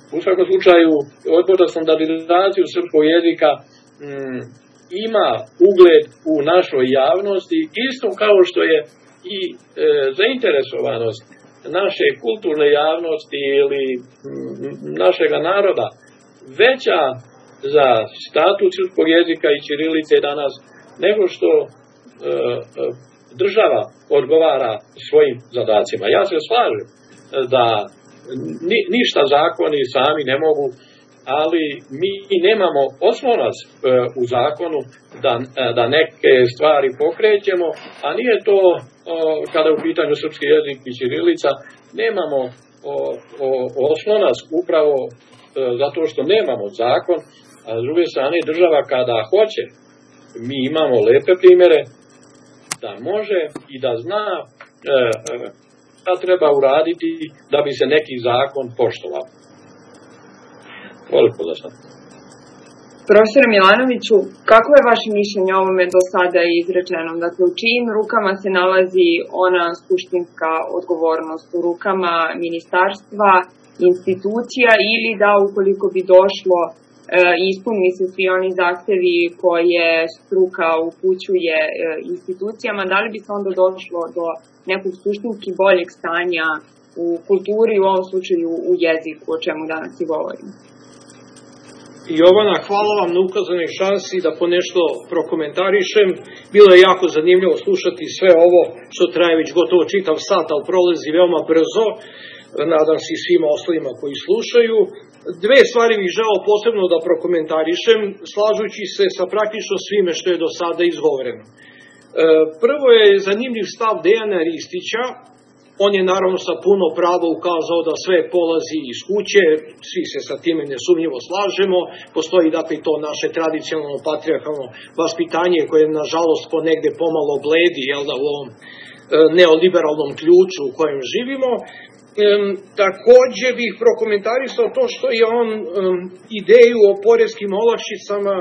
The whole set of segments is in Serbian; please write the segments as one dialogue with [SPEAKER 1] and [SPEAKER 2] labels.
[SPEAKER 1] U svakom slučaju, Odbor za standardizaciju srpskog jezika ima ugled u našoj javnosti, isto kao što je i zainteresovanost naše kulturne javnosti ili našega naroda veća za status srpskog jezika i ćirilice danas nego što država odgovara svojim zadacima. Ja se slažem da ništa zakoni sami ne mogu, ali mi nemamo oslonac u zakonu da neke stvari pokrećemo, a nije to kada je u pitanju srpski jezik i ćirilica, nemamo oslonac upravo zato što nemamo zakon, a s druge strane država kada hoće, mi imamo lepe primjere da može i da zna šta treba uraditi da bi se neki zakon poštovao. Toliko da sam.
[SPEAKER 2] Profesore Milanoviću, kako je vaše mišljenje o ovome do sada izrečenom? Dakle, u čijim rukama se nalazi ona suštinska odgovornost? U rukama ministarstva, institucija ili da ukoliko bi došlo ispuni se svi oni zahtevi koje struka upućuje institucijama, da li bi se onda došlo do nekog suštinski boljeg stanja u kulturi, u ovom slučaju u jeziku, o čemu danas i govorimo?
[SPEAKER 3] Jovana, hvala vam na ukazanoj šansi da ponešto prokomentarišem. Bilo je jako zanimljivo slušati sve ovo što traje već gotovo čitav sat, ali prolazi veoma brzo. Nadam se i svima ostalima koji slušaju. Dve stvari bih želeo posebno da prokomentarišem, slažući se sa praktično svime što je do sada izgovoreno. Prvo je zanimljiv stav Dejana Ristića. On je naravno sa puno prava ukazao da sve polazi iz kuće, svi se sa time nesumnjivo slažemo, postoji dakle to naše tradicionalno patrijarhalno vaspitanje koje nažalost ponegde pomalo bledi, jel da, u ovom neoliberalnom ključu u kojem živimo. Takođe bih prokomentarisao to što je on ideju o poreskim olakšicama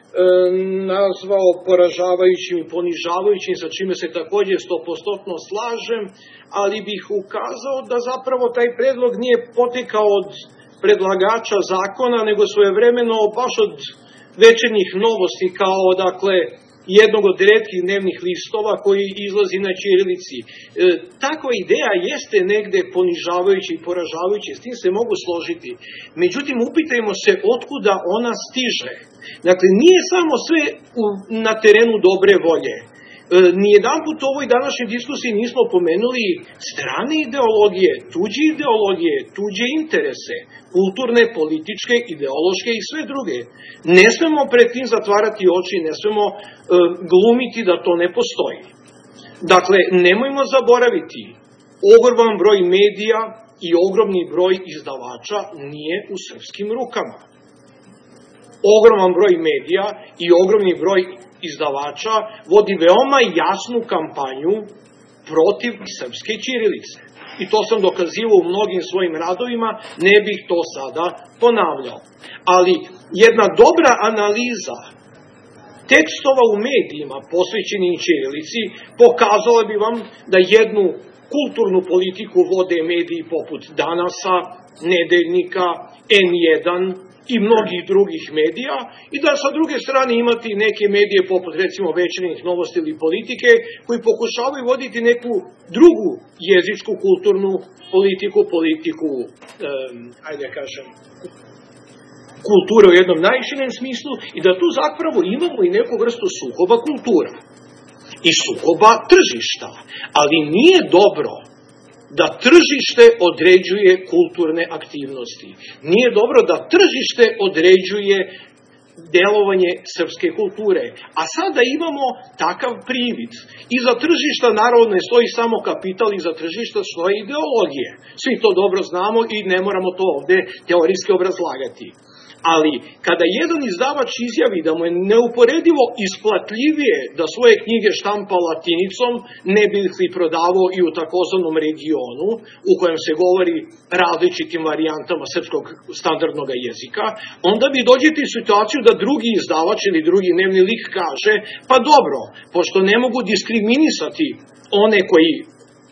[SPEAKER 3] nazvao poražavajućim i ponižavajućim, sa čime se takođe 100% slažem, ali bih ukazao da zapravo taj predlog nije potekao od predlagača zakona, nego svojevremeno baš od Večernjih novosti, kao dakle jednog od retkih dnevnih listova koji izlazi na ćirilici. Takva ideja jeste negde ponižavajuća i poražavajuća, s tim se mogu složiti. Međutim, upitajmo se otkuda ona stiže. Dakle, nije samo sve na terenu dobre volje. Nijedanput u ovoj današnjoj diskusiji nismo pomenuli strane ideologije, tuđe interese, kulturne, političke, ideološke i sve druge. Ne smemo pred tim zatvarati oči, ne smemo glumiti da to ne postoji. Dakle, nemojmo zaboraviti, ogroman broj medija i ogromni broj izdavača nije u srpskim rukama. Ogroman broj medija i ogromni broj izdavača vodi veoma jasnu kampanju protiv srpske ćirilice. I to sam dokazivao u mnogim svojim radovima, ne bih to sada ponavljao. Ali jedna dobra analiza tekstova u medijima posvećenim ćirilici pokazala bi vam da jednu kulturnu politiku vode mediji poput Danasa, Nedeljnika, N1 i mnogih drugih medija i da sa druge strane imati neke medije poput recimo Večernjih novosti ili Politike koji pokušavaju voditi neku drugu jezičku kulturnu politiku, kulture u jednom najširem smislu i da tu zapravo imamo i neku vrstu sukoba kultura i sukoba tržišta, ali nije dobro da tržište određuje kulturne aktivnosti. Nije dobro da tržište određuje delovanje srpske kulture. A sada imamo takav privid. Iza tržišta naravno ne stoji samo kapital, iza tržišta stoji ideologije. Svi to dobro znamo i ne moramo to ovde teorijski obrazlagati. Ali kada jedan izdavač izjavi da mu je neuporedivo isplatljivije da svoje knjige štampa latinicom, ne bi li prodavao i u takozvanom regionu, u kojem se govori različitim varijantama srpskog standardnog jezika, onda vi dođete u situaciju da drugi izdavač ili drugi dnevni lik kaže, pa dobro, pošto ne mogu diskriminisati one koji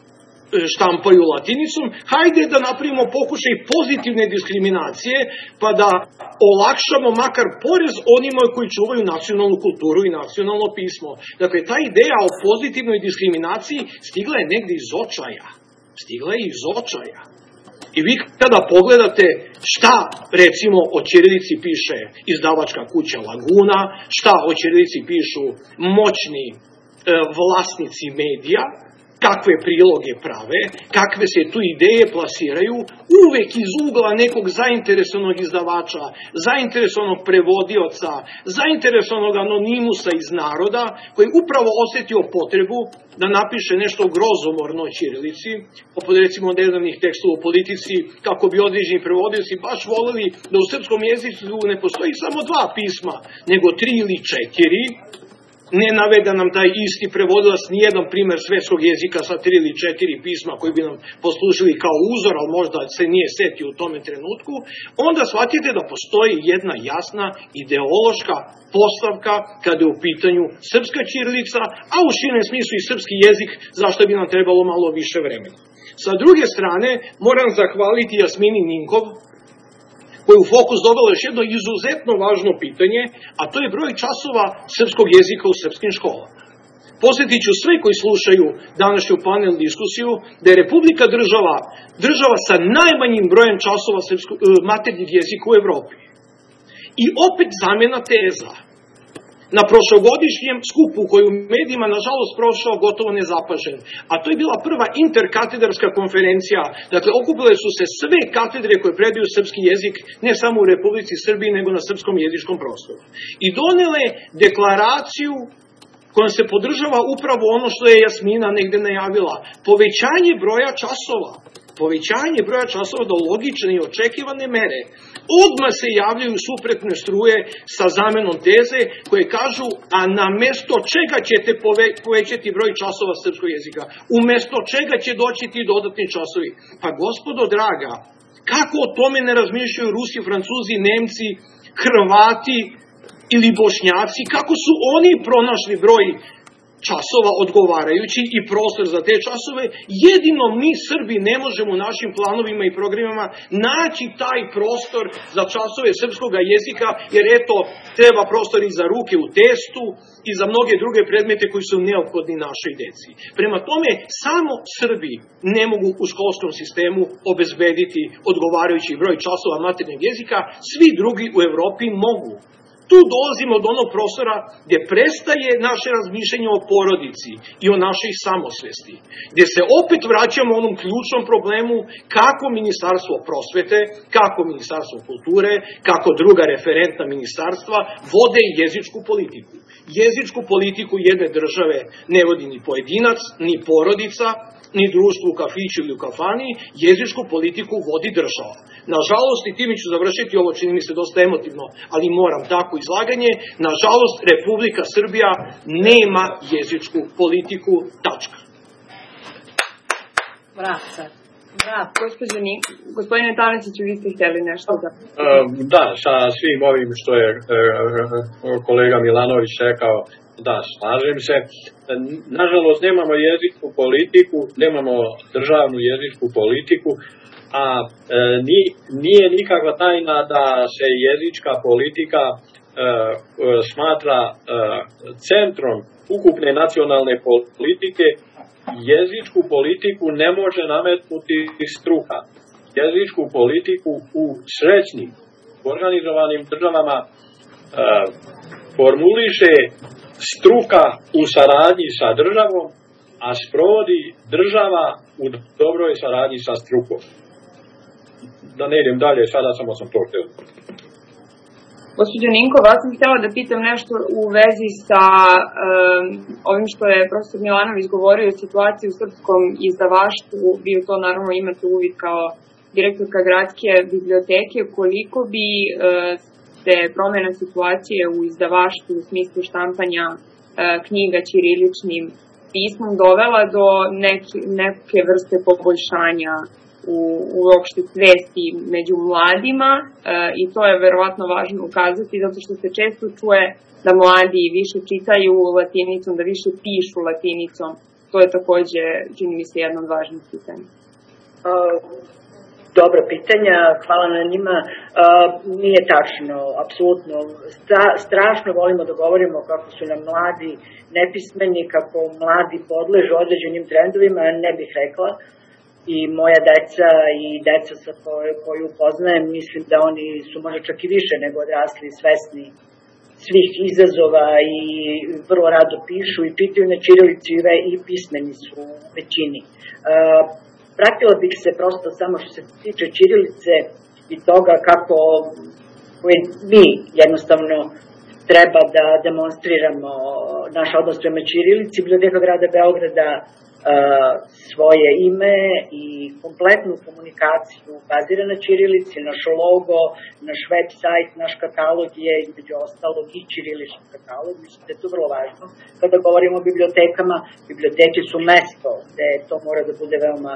[SPEAKER 3] štampaju latinicom, hajde da napravimo pokušaj pozitivne diskriminacije, pa da olakšamo makar porez onima koji čuvaju nacionalnu kulturu i nacionalno pismo. Dakle, ta ideja o pozitivnoj diskriminaciji stigla je negde iz očaja. Stigla je iz očaja. I vi kada pogledate šta, recimo, o ćirilici piše izdavačka kuća Laguna, šta o ćirilici pišu moćni vlasnici medija, kakve priloge prave, kakve se tu ideje plasiraju, uvek iz ugla nekog zainteresovanog izdavača, zainteresovanog prevodioca, zainteresovanog anonimusa iz naroda, koji upravo osetio potrebu da napiše nešto grozomorno o ćirilici, poput recimo nedavnih tekstova o politici, kako bi određeni prevodioci baš voleli da u srpskom jeziku ne postoji samo 2 pisma, nego 3 ili 4, ne naveda nam taj isti prevodilac nijedan primer svetskog jezika sa 3 ili 4 pisma koji bi nam poslužili kao uzor, ali možda se nije setio u tome trenutku, onda shvatite da postoji jedna jasna ideološka postavka kada je u pitanju srpska ćirilica, a u širem smislu i srpski jezik, zašto bi nam trebalo malo više vremena. Sa druge strane, moram zahvaliti Jasmini Ninkov, koji je u fokus dovela još jedno izuzetno važno pitanje, a to je broj časova srpskog jezika u srpskim školama. Posjetit ću sve koji slušaju današnju panel diskusiju da je Republika država sa najmanjim brojem časova maternjeg jezika u Evropi. I opet zamena teza. Na prošlogodišnjem skupu koji u medijima nažalost prošao gotovo nezapažen, a to je bila prva interkatedarska konferencija, dakle okupile su se sve katedre koje predaju srpski jezik ne samo u Republici Srbiji nego na srpskom jezičkom prostoru. I donele deklaraciju kojom se podržava upravo ono što je Jasmina negde najavila, povećanje broja časova. Povećanje broja časova do logične i očekivane mere. Odmah se javljaju suprotne struje sa zamenom teze koje kažu, a na mesto čega ćete povećati broj časova srpskog jezika? Umesto čega će doći ti dodatni časovi? Pa gospodo draga, kako o tome ne razmišljaju Rusi, Francuzi, Nemci, Hrvati ili Bošnjaci? Kako su oni pronašli broj časova odgovarajući i prostor za te časove? Jedino mi Srbi ne možemo u našim planovima i programima naći taj prostor za časove srpskog jezika, jer eto, treba prostor i za ruke u testu i za mnoge druge predmete koji su neophodni našoj deci. Prema tome, samo Srbi ne mogu u školskom sistemu obezbediti odgovarajući broj časova maternjeg jezika, svi drugi u Evropi mogu. Tu dolazimo do onog prostora gdje prestaje naše razmišljanje o porodici i o našoj samosvesti, gdje se opet vraćamo onom ključnom problemu kako Ministarstvo prosvete, kako Ministarstvo kulture, kako druga referentna ministarstva vode jezičku politiku. Jezičku politiku jedne države ne vodi ni pojedinac, ni porodica, ni društvo u kafiću ili u kafani, jezičku politiku vodi država. Nažalost, i time ću završiti, ovo čini mi se dosta emotivno, ali moram tako izlaganje, nažalost, Republika Srbija nema jezičku politiku, tačka.
[SPEAKER 2] Bravo, sad. Bravo. Gospodine Tanasiću, vi ste htjeli nešto da...
[SPEAKER 1] Da, sa svim ovim što je kolega Milanović rekao, da, slažem se. Nažalost, nemamo jezičku politiku, nemamo državnu jezičku politiku, a nije nikakva tajna da se jezička politika smatra centrom ukupne nacionalne politike. Jezičku politiku ne može nametnuti struka. Jezičku politiku u srećnim, organizovanim državama formuliše struka u saradnji sa državom, a sprovodi država u dobroj saradnji sa strukom. Da ne idem dalje, sada samo sam to htio.
[SPEAKER 2] Gospođo Ninko, vas sam htjela da pitam nešto u vezi sa ovim što je profesor Milanović govorio o situaciji u srpskom izdavaštvu. Vi u to naravno imate uvid kao direktorka gradske biblioteke. Koliko bi se promjena situacije u izdavaštvu u smislu štampanja knjiga ćiriličnim pismom dovela do neke vrste poboljšanja u uopšte svesti među mladima, i to je verovatno važno ukazati zato što se često čuje da mladi više čitaju latinicom, da više pišu latinicom To je takođe, čini mi se, jedno od važnih pitanja.
[SPEAKER 4] Dobra pitanja, hvala na njima. Nije tačno, apsolutno. Strašno volimo da govorimo kako su nam mladi nepismeni, kako mladi podležu određenim trendovima, ne bih rekla. I moja deca i deca sa koju poznajem, mislim da oni su možda čak i više nego odrasli, svesni svih izazova i vrlo rado pišu i čitaju na ćirilici i pismeni su u većini. Pratila bih se prosto samo što se tiče ćirilice i toga kako mi jednostavno treba da demonstriramo naš odnos prema ćirilici. Biblioteka grada Beograda svoje ime i kompletnu komunikaciju bazira na ćirilici, naš logo, naš web sajt, naš katalog je između ostalog i ćirilični katalog. Mislim da je to vrlo važno. Kada govorimo o bibliotekama, biblioteke su mesto gde to mora da bude veoma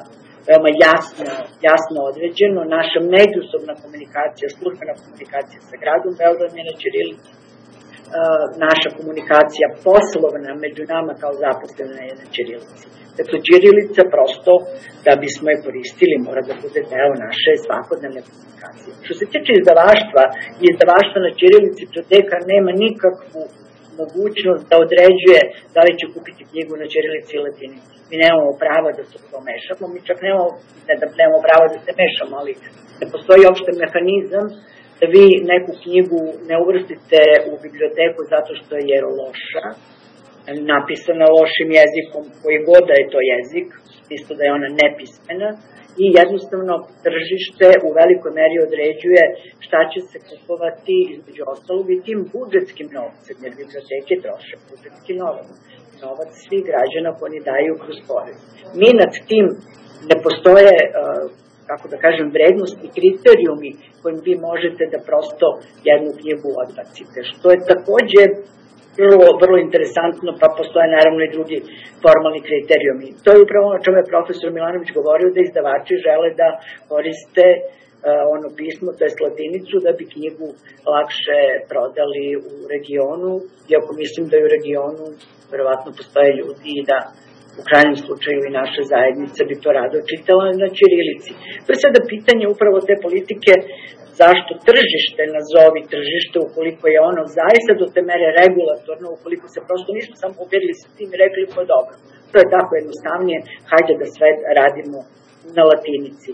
[SPEAKER 4] jasno određeno. Naša međusobna komunikacija, službena komunikacija sa gradom Beogradom je na ćirilici. Naša komunikacija poslovna među nama kao zaposlena je na ćirilici. Dakle, ćirilica prosto, da bismo je koristili, mora da bude deo naše svakodnevne komunikacije. Što se tiče izdavaštva na ćirilici, biblioteka nema nikakvu mogućnost da određuje da li će kupiti knjigu na ćirilici i latinici. Mi nemamo prava da se to mešamo, mi čak nemamo prava da se mešamo, ali ne postoji opšte mehanizam da vi neku knjigu ne uvrstite u biblioteku zato što je loša, napisana lošim jezikom, koji god da je to jezik, isto da je ona nepismena, i jednostavno tržište u velikoj meri određuje šta će se kupovati između ostalog i tim budžetskim novcem, jer biblioteke troše budžetski novac svih građana koji oni daju kroz porez. Mi nad tim ne postoje, kako da kažem, vrednosti, kriterijumi kojim vi možete da prosto jednu knjigu odbacite, što je takođe vrlo interesantno, pa postoje naravno i drugi formalni kriterijumi. To je upravo ono o čemu je profesor Milanović govorio, da izdavači žele da koriste ono pismo, to je latinicu, da bi knjigu lakše prodali u regionu, iako mislim da i u regionu verovatno postoje ljudi i da u krajnjem slučaju i naša zajednica bi to rado čitala na ćirilici. To je sada pitanje upravo te politike, zašto tržište nazovi tržište, ukoliko je ono zaista do te mere regulatorno, ukoliko se prosto nismo samo pobjedili sa tim i rekli pa dobro. To je tako jednostavnije, hajde da sve radimo na latinici.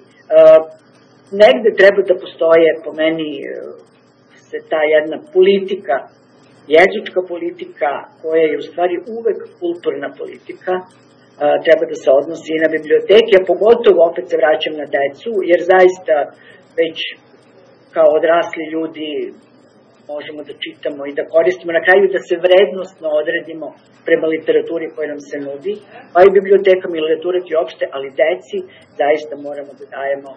[SPEAKER 4] Negde treba da postoje, po meni, se ta jedna politika, jezička politika, koja je u stvari uvek kulturna politika, treba da se odnosi i na biblioteke, a pogotovo opet se vraćam na decu, jer zaista već kao odrasli ljudi možemo da čitamo i da koristimo, na kraju da se vrednostno odredimo prema literaturi koja nam se nudi, pa i bibliotekama i literaturi uopšte, ali deci zaista moramo da dajemo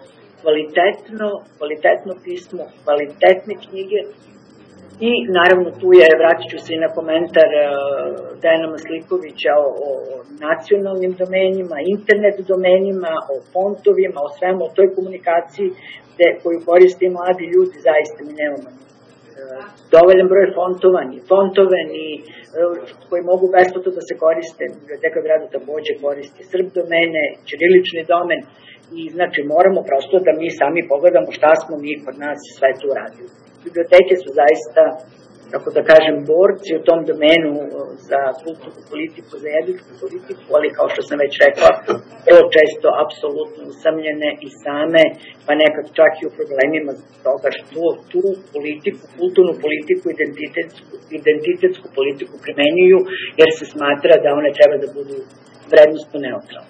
[SPEAKER 4] kvalitetno pismo, kvalitetne knjige. I naravno tu je, vratit ću se i na komentar Dejana Maslikovića o nacionalnim domenima, internet domenima, o fontovima, o svemu, o toj komunikaciji koju koriste mladi ljudi, zaista mi nemamo dovoljan broj fontova, ni fontove, ni koji mogu besplatno da se koriste. Biblioteka grada takođe koristi Srb domene, ćirilični domen i znači moramo prosto da mi sami pogledamo šta smo mi kod nas sve tu radili. Biblioteke su zaista, kako da kažem, borci u tom domenu za kulturnu politiku, za jezičku politiku, ali kao što sam već rekla, vrlo često apsolutno usamljene i same, pa nekad čak i u problemima toga što tu politiku, kulturnu politiku, identitetsku politiku primenjuju, jer se smatra da one treba da budu vrednostno neutralne.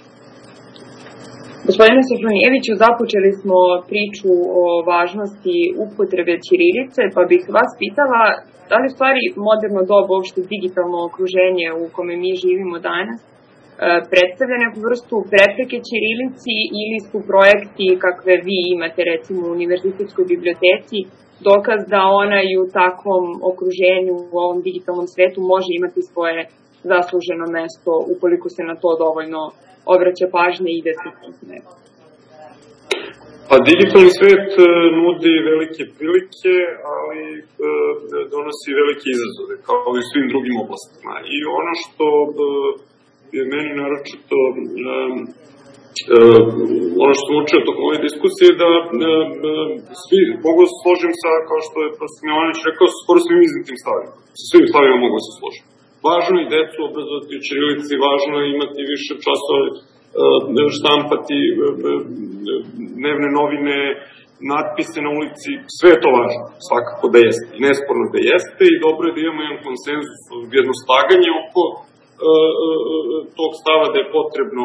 [SPEAKER 2] Gospodine Sofronijeviću, započeli smo priču o važnosti upotrebe ćirilice, pa bih vas pitala da li stvari moderno doba, uopšte digitalno okruženje u kome mi živimo danas, predstavlja neku vrstu prepreke ćirilici ili su projekti kakve vi imate recimo u Univerzitetskoj biblioteci dokaz da ona i u takvom okruženju, u ovom digitalnom svetu može imati svoje zasluženo mesto ukoliko se na to dovoljno obraća pažnje i ide se tim smerom?
[SPEAKER 5] Pa digitalni svet nudi velike prilike, ali donosi velike izazove, kao i u svim drugim oblastima. I ono što je meni naročito ono što sam učio tokom ove diskusije, da svi mogu da se složim sa, kao što je profesor Milanović rekao, skoro svim iznitim stavima. Sa svim stavima mogu da se složim. Važno je i decu obrazovati u ćirilici, važno je imati više časova, štampati dnevne novine, natpise na ulici, sve je to važno, svakako da jeste, i nesporno da jeste, i dobro je da imamo jedan konsenzus, jedno slaganje oko tog stava da je potrebno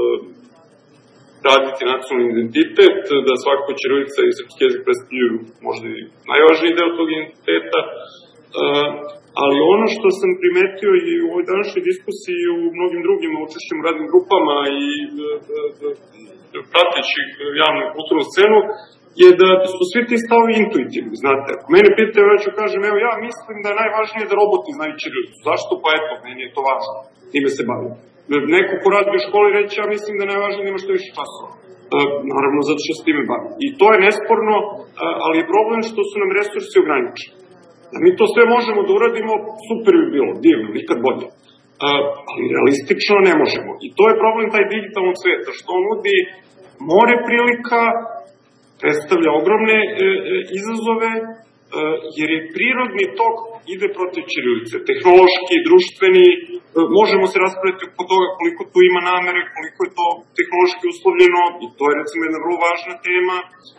[SPEAKER 5] raditi nacionalni identitet, da svakako ćirilica i srpski jezik predstavljaju možda i najvažniji deo tog identiteta, ali ono što sam primetio i u ovoj današnjoj diskusiji i u mnogim drugim učešćima u radnim grupama i prateći javnu i kulturnu scenu, je da su svi ti stavovi intuitivni, znate. Ako mene pitaju, ja ću kažem, evo ja mislim da je najvažnije da roboti znaju ćirilicu. Zašto? Pa eto, meni je to važno. Time se bavim. Neko ko radi u školi reći, ja mislim da je najvažnije da ima što više časova. Naravno, zato što se time bavim. I to je nesporno, ali je problem što su nam resursi ograničeni. Da mi to sve možemo da uradimo, super bi bilo, divno, nikad bolje. Ali realistično ne možemo. I to je problem taj digitalnog sveta, što on nudi more prilika, predstavlja ogromne izazove, jer je prirodni tok ide protiv ćirilice. Tehnološki, društveni, možemo se raspraviti oko toga koliko tu ima namere, koliko je to tehnološki uslovljeno, i to je recimo jedna vrlo važna tema,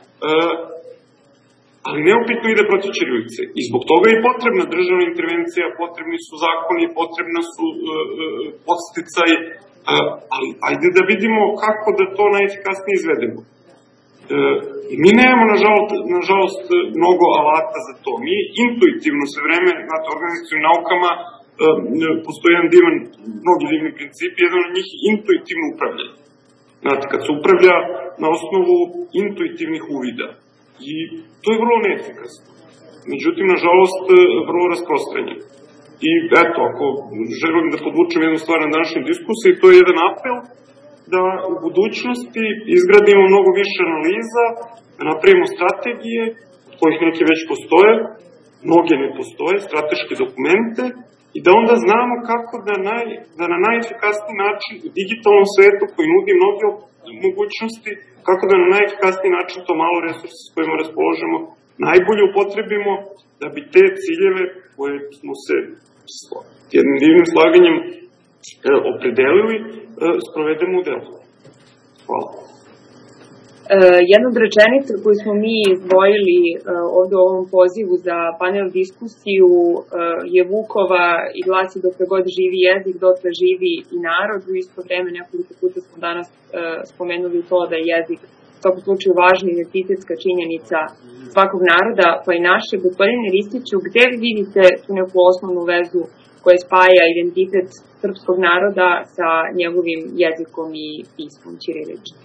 [SPEAKER 5] ali neupitno ide protiv ćirilice. I zbog toga je potrebna državna intervencija, potrebni su zakoni, potrebna su podsticaji, ali ajde da vidimo kako da to najefikasnije izvedemo. I mi nemamo, nažalost, mnogo alata za to. Mi intuitivno sve vreme, znate, organizacijom naukama, postoji jedan mnogi divni principi, jedan od njih je intuitivno upravljanje. Znate, kad se upravlja na osnovu intuitivnih uvida. I to je vrlo neefikasno. Međutim, nažalost, vrlo rasprostranjeno. I eto, ako želim da podvučem jednu stvar na današnjoj diskusiji, to je jedan apel da u budućnosti izgradimo mnogo više analiza, da napravimo strategije, od kojih neke već postoje, mnoge ne postoje, strateške dokumente, i da onda znamo kako da na najefikasniji način u digitalnom svetu koji nudi mnoge mogućnosti, kako da na najefikasniji način to malo resursa s kojima raspoložemo najbolje upotrebimo da bi te ciljeve koje smo se jednim divnim slaganjem opredelili sprovedemo u delu. Hvala.
[SPEAKER 2] Jedna od rečenica koju smo mi izdvojili ovde u ovom pozivu za panel diskusiju je Vukova i glasi: dokle god živi jezik, dotle živi i narod. U isto vreme nekoliko puta smo danas spomenuli to da je jezik u svakom slučaju važna identitetska činjenica svakog naroda, pa i naše. Gospodine Ristiću, gde vi vidite tu neku osnovnu vezu koja spaja identitet srpskog naroda sa njegovim jezikom i pismom ćiriličnim?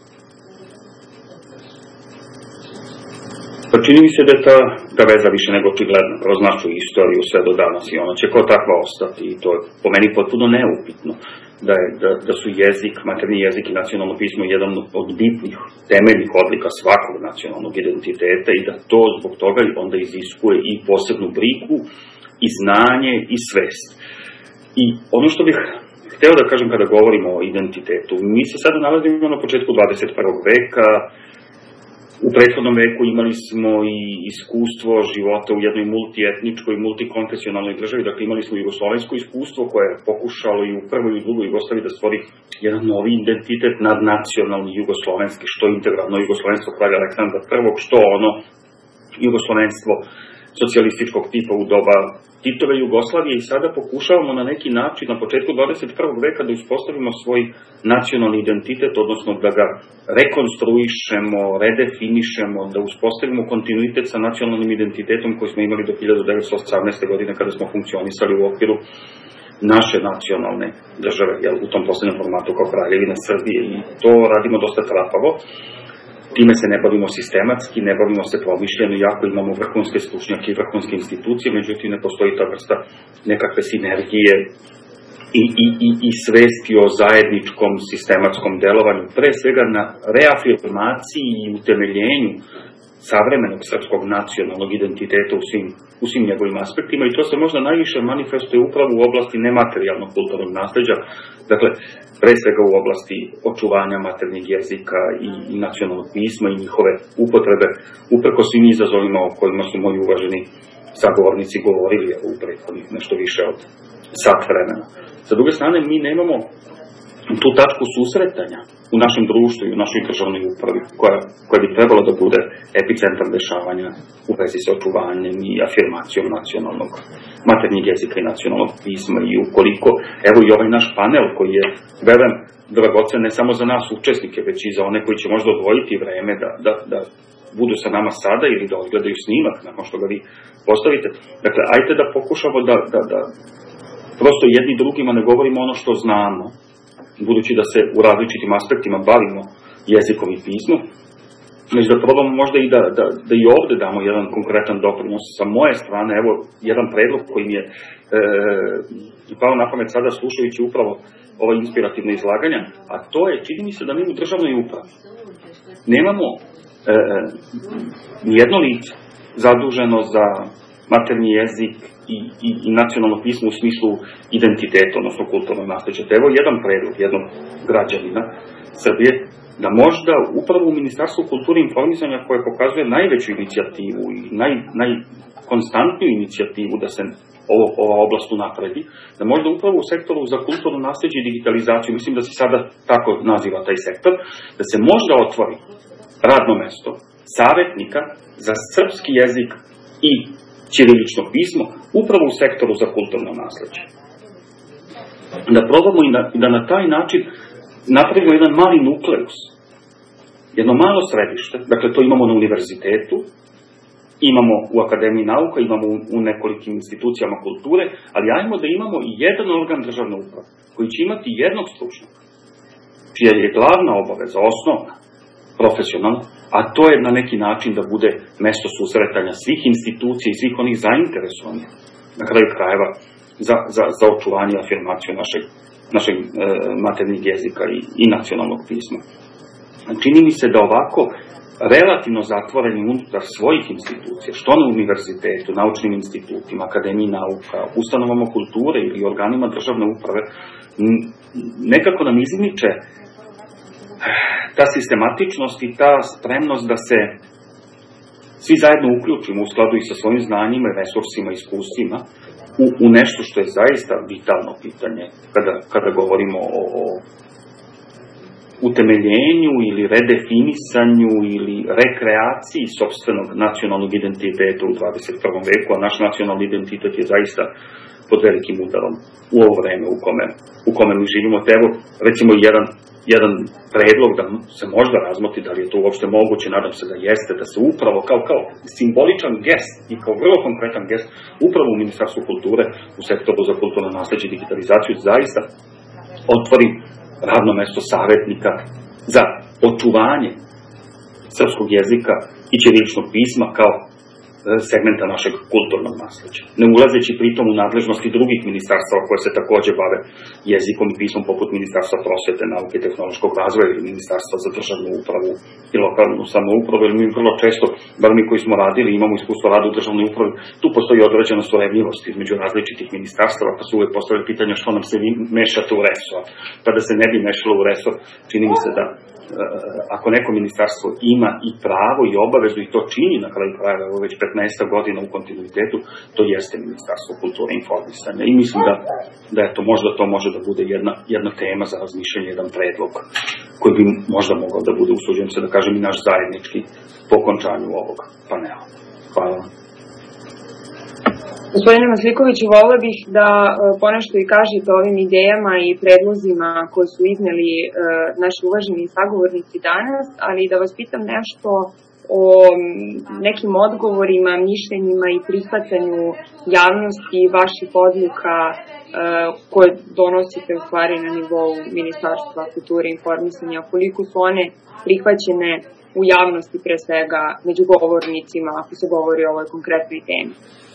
[SPEAKER 6] Pa čini mi se da je ta veza više nego očigledna kroz našu istoriju sve do danas i ona će kao takva ostati, i to je po meni potpuno neupitno da su jezik, maternji jezik i nacionalno pismo jedan od bitnih temeljnih odlika svakog nacionalnog identiteta i da to zbog toga onda iziskuje i posebnu brigu i znanje i svest. I ono što bih hteo da kažem kada govorimo o identitetu, mi se sada nalazimo na početku 21. veka. U prethodnom veku imali smo i iskustvo života u jednoj multietničkoj, multikonfesionalnoj državi, dakle imali smo jugoslovensko iskustvo koje je pokušalo i u prvoj i u drugoj Jugoslaviji da stvori jedan novi identitet nadnacionalni jugoslovenski, što integralno jugoslovenstvo pravi Aleksandar I, što ono jugoslovenstvo socijalističkog tipa u doba Titove Jugoslavije, i sada pokušavamo na neki način na početku 21. veka da uspostavimo svoj nacionalni identitet, odnosno da ga rekonstruišemo, redefinišemo, da uspostavimo kontinuitet sa nacionalnim identitetom koji smo imali do 1918. godine kada smo funkcionisali u okviru naše nacionalne države, u tom poslednjem formatu kao Kraljevina Srbije, i to radimo dosta trapavo. Time se ne bavimo sistematski, ne bavimo se promišljeno, jako imamo vrhunske stručnjake i vrhunske institucije, međutim ne postoji ta vrsta nekakve sinergije i svesti o zajedničkom sistematskom delovanju, pre svega na reafirmaciji i utemeljenju savremenog srpskog nacionalnog identiteta u svim njegovim aspektima i to se možda najviše manifestuje upravo u oblasti nematerijalnog kulturnog nasleđa, dakle, pre svega u oblasti očuvanja maternjeg jezika i nacionalnog pisma i njihove upotrebe, uprko svim izazovima o kojima su moji uvaženi sagovornici govorili u prethodnih nešto više od sat vremena. Sa druge strane, mi nemamo tu tačku susretanja u našem društvu i u našoj državnoj upravi, koja bi trebalo da bude epicentar dešavanja u vezi sa očuvanjem i afirmacijom nacionalnog maternjeg jezika i nacionalnog pisma. I ukoliko, evo i ovaj naš panel koji je, verujem, dragocen ne samo za nas učesnike, već i za one koji će možda odvojiti vreme da budu sa nama sada ili da odgledaju snimak nakon što ga vi postavite. Dakle, ajte da pokušamo da prosto jedni drugima ne govorimo ono što znamo, budući da se u različitim aspektima bavimo jezikom i pismom, već da probamo možda i da i ovde damo jedan konkretan doprinos. Sa moje strane, evo, jedan predlog koji mi je pao na pamet sada slušajući upravo ova inspirativna izlaganja, a to je, čini mi se da mi u državnoj upravi nemamo nijedno lice zaduženo za maternji jezik i nacionalno pismo u smislu identiteta, odnosno kulturnog nasleđa. Evo jedan predlog jednog građanina Srbije, da možda upravo u Ministarstvu kulture i informisanja, koje pokazuje najveću inicijativu i najkonstantniju inicijativu da se ova oblast unapredi, da možda upravo u sektoru za kulturno nasleđe i digitalizaciju, mislim da se sada tako naziva taj sektor, da se možda otvori radno mesto savjetnika za srpski jezik i ćirilično pismo upravo u sektoru za kulturno nasleđe. Da probamo i da na taj način napravimo jedan mali nukleus, jedno malo središte, dakle to imamo na univerzitetu, imamo u Akademiji nauka, imamo u nekolikim institucijama kulture, ali ajmo da imamo i jedan organ državne uprave koji će imati jednog stručnjaka, čija je glavna obaveza, osnovna, profesionalna, a to je na neki način da bude mesto susretanja svih institucija i svih onih zainteresovanih, na kraju krajeva, za očuvanje i afirmaciju našeg maternjeg jezika i nacionalnog pisma. Čini mi se da ovako relativno zatvoreni unutar svojih institucija, što na univerzitetu, naučnim institutima, Akademiji nauka, ustanovama kulture ili organima državne uprave, nekako nam izmiče ta sistematičnost i ta spremnost da se svi zajedno uključimo u skladu i sa svojim znanjima, resursima, iskustvima u nešto što je zaista vitalno pitanje kada govorimo o utemeljenju ili redefinisanju ili rekreaciji sopstvenog nacionalnog identiteta u 21. veku, a naš nacionalni identitet je zaista pod velikim udarom u ovo vreme u kome mi živimo. Te evo, recimo jedan predlog da se možda razmoti da li je to uopšte moguće, nadam se da jeste, da se upravo kao simboličan gest i kao vrlo konkretan gest upravo u Ministarstvu kulture, u sektoru za kulturno nasleđe i digitalizaciju zaista otvori radno mesto savjetnika za očuvanje srpskog jezika i ćiriličnog pisma kao segmenta našeg kulturnog nasleđa. Ne ulazeći pritom u nadležnosti drugih ministarstava koje se takođe bave jezikom i pismom, poput Ministarstva prosvete, nauke i tehnološkog razvoja ili Ministarstva za državnu upravu i lokalnu samoupravu, jer mi vrlo često, bar mi koji smo radili, imamo iskustvo rada u državnoj upravi, tu postoji određena sorevljivost između različitih ministarstava, pa su uvek postavili pitanja što nam se vi mešate u resor. Pa da se ne bi mešalo u resor, čini mi se da ako neko ministarstvo ima i pravo i obavezu i to čini na kraju krajeva već 15 godina u kontinuitetu, to jeste Ministarstvo kulture i informisanja. I mislim da je to možda to može da bude jedna tema za razmišljanje, jedan predlog koji bi možda mogao da bude, usuđujem se da kažem, i naš zajednički po okončanju ovog panela. Hvala vam.
[SPEAKER 2] Gospodine Maslikoviću, volila bih da ponešto i kažete o ovim idejama i predlozima koje su izneli naši uvaženi sagovornici danas, ali da vas pitam nešto o nekim odgovorima, mišljenjima i prihvatanju javnosti vaših odluka koje donosite u stvari na nivou Ministarstva kulture i informisanja, koliko su one prihvaćene u javnosti, pre svega među govornicima, ako se govori o ovoj konkretnoj temi.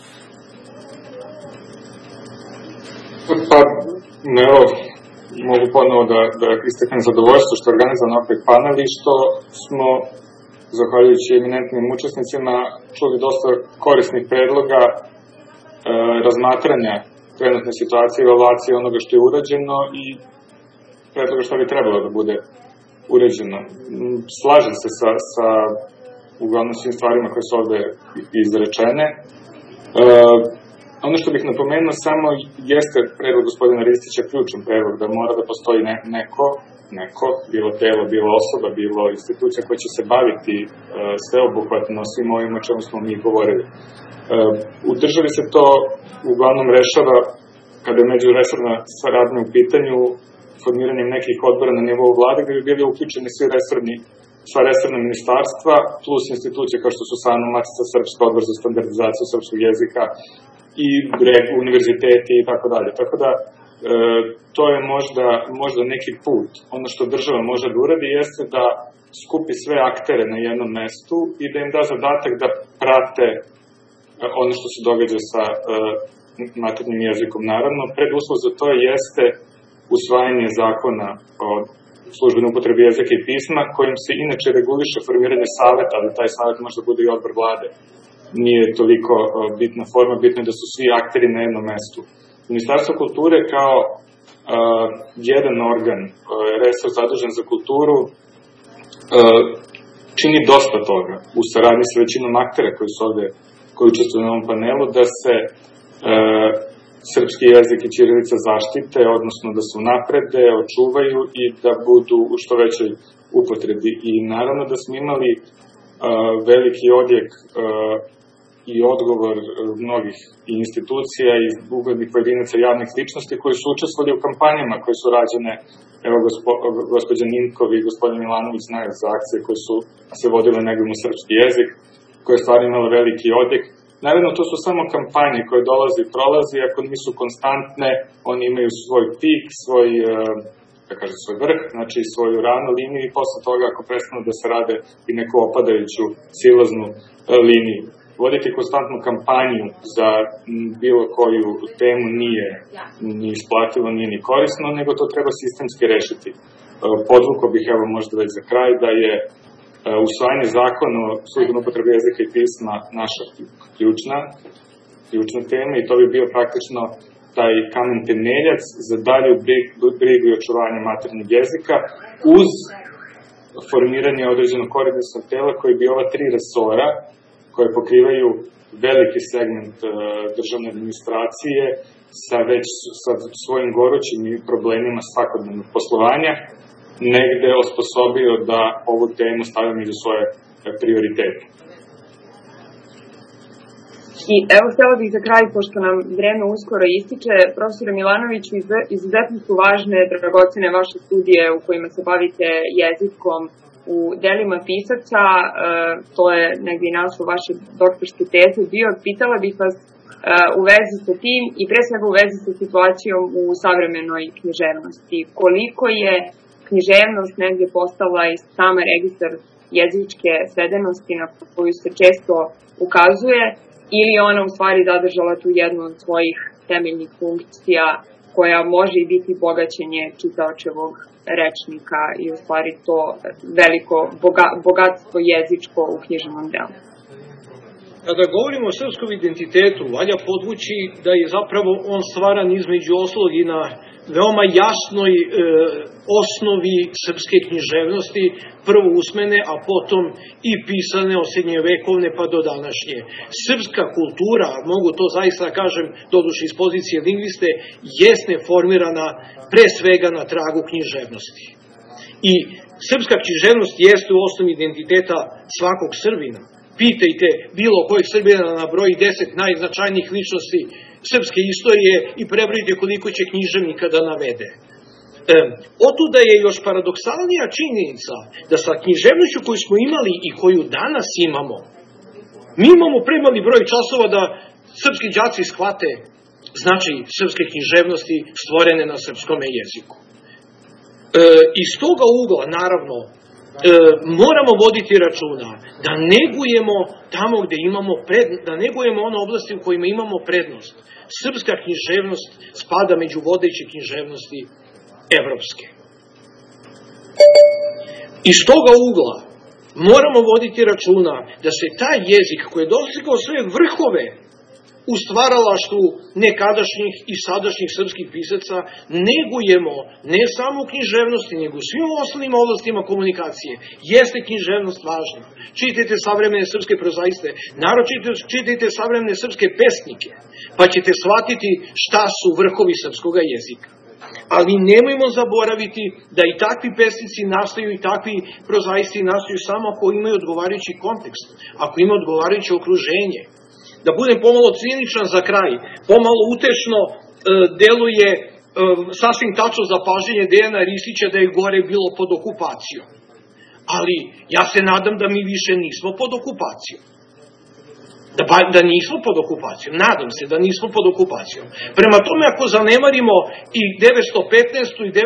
[SPEAKER 7] Pa, evo, mogu ponovo da istaknem zadovoljstvo što je organizovan opet panel i što smo zahvaljujući eminentnim učesnicima, čuli dosta korisnih predloga razmatranja trenutne situacije, evaluacije onoga što je urađeno i predloga što bi trebalo da bude uređeno. Slažem se sa uglavnom svim stvarima koje su ovde izrečene. Ono što bih napomenuo samo jeste predlog gospodina Ristića ključan predlog da mora da postoji neko, bilo telo, bilo osoba, bilo institucija koja će se baviti sveobuhvatno svim ovim o čemu smo mi govorili. U državi se to uglavnom rešava kada je međuresorna saradnja u pitanju formiranjem nekih odbora na nivou vlade gde bi bili uključeni sva resorna ministarstva plus institucije kao što su SANU, Matica Srpska, Odbor za standardizaciju srpskog jezika i univerziteti i tako dalje. Tako da to je možda neki put. Ono što država može da uradi jeste da skupi sve aktere na jednom mestu i da im da zadatak da prate ono što se događa sa maternjim jezikom. Naravno, preduslov za to jeste usvajanje zakona o službenoj upotrebi jezika i pisma, kojim se inače reguliše formiranje saveta, ali taj savet može da bude i odbor vlade. Nije toliko bitna forma, bitno je da su svi akteri na jednom mestu. Ministarstvo kulture kao jedan organ, resor zadužen za kulturu, čini dosta toga u saradnji sa većinom aktera koji učestvuju na ovom panelu, da se srpski jezik i ćirilica zaštite, odnosno da se unaprede, očuvaju i da budu u što većoj upotrebi. I naravno da smo imali veliki odjek i odgovor mnogih institucija i uglednih pojedinaca javnih ličnosti koji su učestvovali u kampanjama koje su rađene, evo gospođa Ninkov i gospodin Milanović znaju za akcije koje su se vodile negdje u srpski jezik, koje je stvarno imalo veliki odjek. Naravno, to su samo kampanje koje dolaze i prolaze, ako nisu konstantne, oni imaju svoj pik, svoj vrh, znači svoju ranu liniju i posle toga, ako prestanu da se rade i neku opadajuću silaznu liniju. Voditi konstantnu kampanju za bilo koju temu nije ni isplativo, nije ni korisno, nego to treba sistemski rešiti. Podvukao bih, evo možda već za kraj, da je usvajanje zakona o službenoj upotrebi jezika i pisma naša ključna tema i to bi bio praktično taj kamen temeljac za dalju brigu i očuvanje maternjeg jezika uz formiranje određenog koordinacionog tela koji bi ova 3 resora koje pokrivaju veliki segment državne administracije sa svojim gorućim problemima svakodnevnog poslovanja negde osposobio da ovu temu stavim među svoje prioritete.
[SPEAKER 2] I evo, htjela bih za kraj, pošto nam vreme uskoro ističe, profesore Milanoviću, izuzetno su važne, dragocene vaše studije u kojima se bavite jezikom u delima pisaca, to je negdje i naslov vaše doktorske teze bio. Pitala bih vas u vezi sa tim i pre svega u vezi sa situacijom u savremenoj književnosti. Koliko je književnost negdje postala i sama registar jezičke sredenosti na koju se često ukazuje, ili ona u stvari zadržala tu jednu od svojih temeljnih funkcija koja može i biti bogaćenje čitaočevog rečnika i u stvari to veliko bogatstvo jezičko u književnom delu.
[SPEAKER 3] Kada govorimo o srpskom identitetu, valja podvući da je zapravo on stvaran između ostalog i na veoma jasnoj osnovi srpske književnosti, prvo usmene, a potom i pisane od srednjevekovne pa do današnje. Srpska kultura, mogu to zaista kažem, doduše iz pozicije lingviste, jeste formirana pre svega na tragu književnosti. I srpska književnost jeste u osnovi identiteta svakog Srbina. Pitajte bilo kojeg Srbina na broji 10 najznačajnijih ličnosti srpske istorije i prebrojite koliko će književnika da navede. Otuda je još paradoksalnija činjenica da sa književnošću koju smo imali i koju danas imamo, mi imamo premali broj časova da srpski đaci shvate značaj srpske književnosti stvorene na srpskome jeziku. Iz toga ugla, naravno, moramo voditi računa da negujemo tamo gde imamo da negujemo one oblasti u kojima imamo prednost. Srpska književnost spada među vodeće književnosti evropske. Iz toga ugla moramo voditi računa da se taj jezik koji je dostigao sve vrhove u stvaralaštvu nekadašnjih i sadašnjih srpskih pisaca, negujemo ne samo u književnosti, nego u svim ostalim oblastima komunikacije. Jeste književnost važna. Čitajte savremene srpske prozaiste, naročito čitajte savremene srpske pesnike, pa ćete shvatiti šta su vrhovi srpskog jezika. Ali nemojmo zaboraviti da i takvi pesnici nastaju i takvi prozaisti nastaju samo ako imaju odgovarajući kontekst, ako imaju odgovarajuće okruženje. Da budem pomalo ciničan za kraj, pomalo utešno deluje sasvim tačno zapažnjenje Dejana Ristića da je gore bilo pod okupacijom. Ali ja se nadam da mi više nismo pod okupacijom. Da nismo pod okupacijom. Nadam se da nismo pod okupacijom. Prema tome, ako zanemarimo i 915. i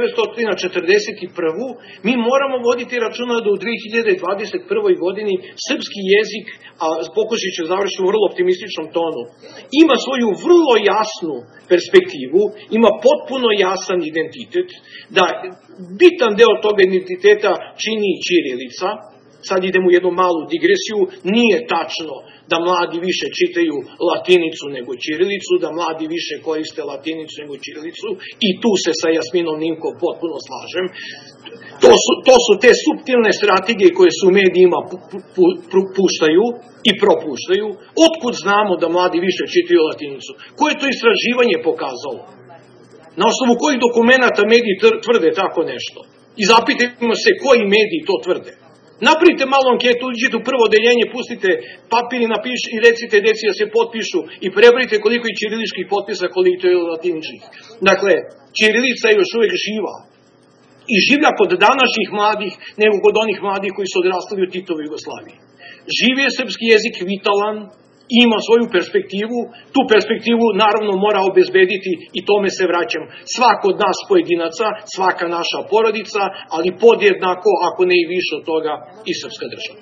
[SPEAKER 3] 941. mi moramo voditi računa da u 2021. godini srpski jezik, a pokušat ću završiti u vrlo optimističnom tonu, ima svoju vrlo jasnu perspektivu, ima potpuno jasan identitet, da bitan deo toga identiteta čini ćirilica. Sad idemo u jednu malu digresiju, nije tačno da mladi više čitaju latinicu nego ćirilicu, da mladi više koriste latinicu nego ćirilicu, i tu se sa Jasminom Nimko potpuno slažem. To su te suptilne strategije koje su medijima puštaju i propuštaju. Otkud znamo da mladi više čitaju latinicu? Koje je to istraživanje pokazalo? Na osnovu kojih dokumenta mediji tvrde tako nešto? I zapitajmo se koji mediji to tvrde. Napravite malu anketu, uđite u prvo odeljenje, pustite papir i recite deci da se potpišu i prebrojite koliko je ćiriličkih potpisa, koliko je latiničkih. Dakle, ćirilica je još uvek živa. I življa kod današnjih mladih, nego kod onih mladih koji su odrastali u Titovoj Jugoslaviji. Živ je srpski jezik vitalan, ima svoju perspektivu, tu perspektivu naravno mora obezbediti, i tome se vraćam, svako od nas pojedinaca, svaka naša porodica, ali podjednako, ako ne i više od toga, i srpska država.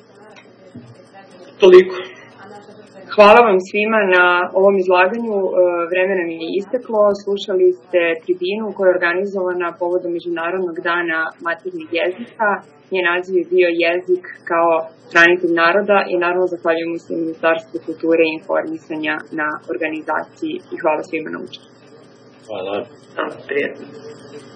[SPEAKER 3] Toliko.
[SPEAKER 2] Hvala vam svima na ovom izlaganju. Vreme nam je isteklo. Slušali ste tribinu koja je organizovana povodom Međunarodnog dana maternjeg jezika. Njen naziv je bio Jezik kao hranitelj naroda i naravno zahvaljujemo se Ministarstvu kulture i informisanja na organizaciji i hvala svima na učešću.
[SPEAKER 1] Hvala.
[SPEAKER 2] Prijetno.